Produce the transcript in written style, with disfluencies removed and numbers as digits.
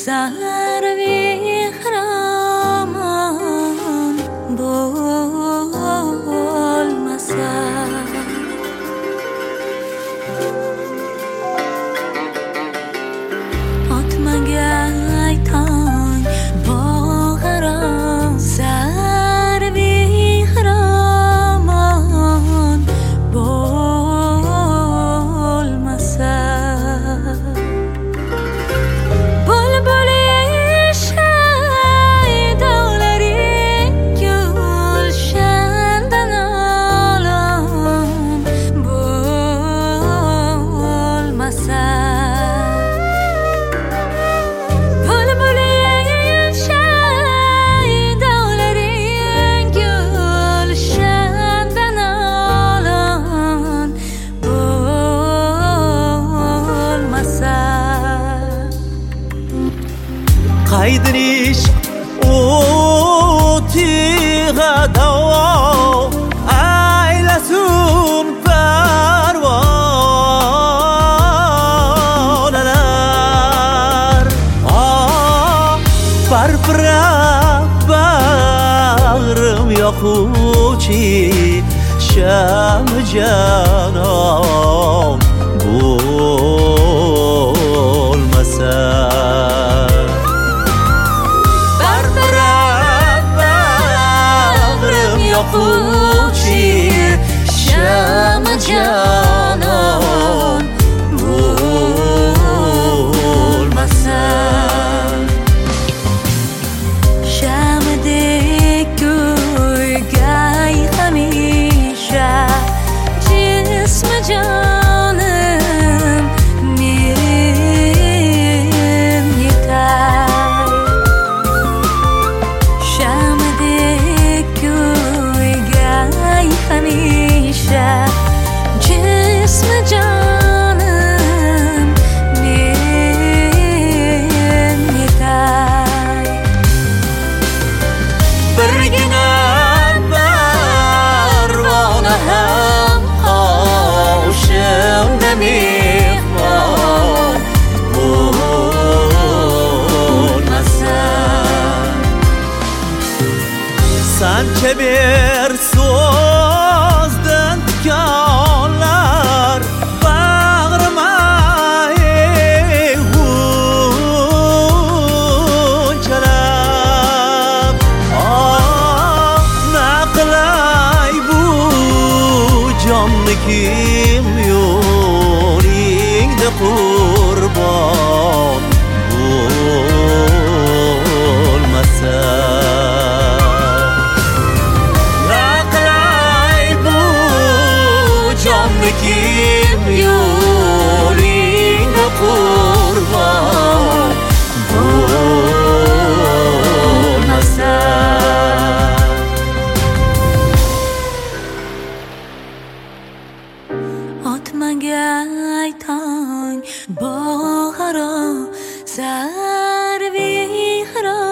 سروی خرامان bo'lmasa otmagay tong bog'aro sarvi xiromon bo'lmasa qaydinish o'tiga davo aylasun parvonalar parpirab bag'rim yoquvchi sham janon bo'lmasa yoquvchi sham janon bo'lmasa shamdek ko'ygay hamisha jismi jonim men yetay shamdek hamisha jismi jonim men yetay birgina parvona ham qoshimda mehmon bo'lmasa sancha ber so'zdan tikonlar bag'rima g'unchalab naqlay bu jonni kim yo'lingda qurbon bo'lmasa kim yo'lingda qurbon bo'lmasa otmagay tong bog'aro sarvi xiro